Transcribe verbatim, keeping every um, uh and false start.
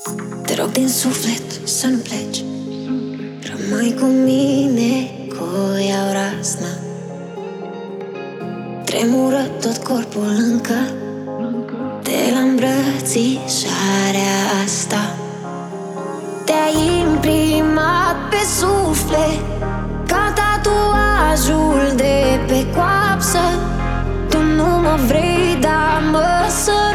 Te rog din suflet să nu pleci, rămâi cu mine, cu iau razna. Tremură tot corpul încă de la îmbrățișarea asta. Te-ai imprimat pe suflet ca tatuajul de pe coapsă. Tu nu mă vrei, dar mă sări.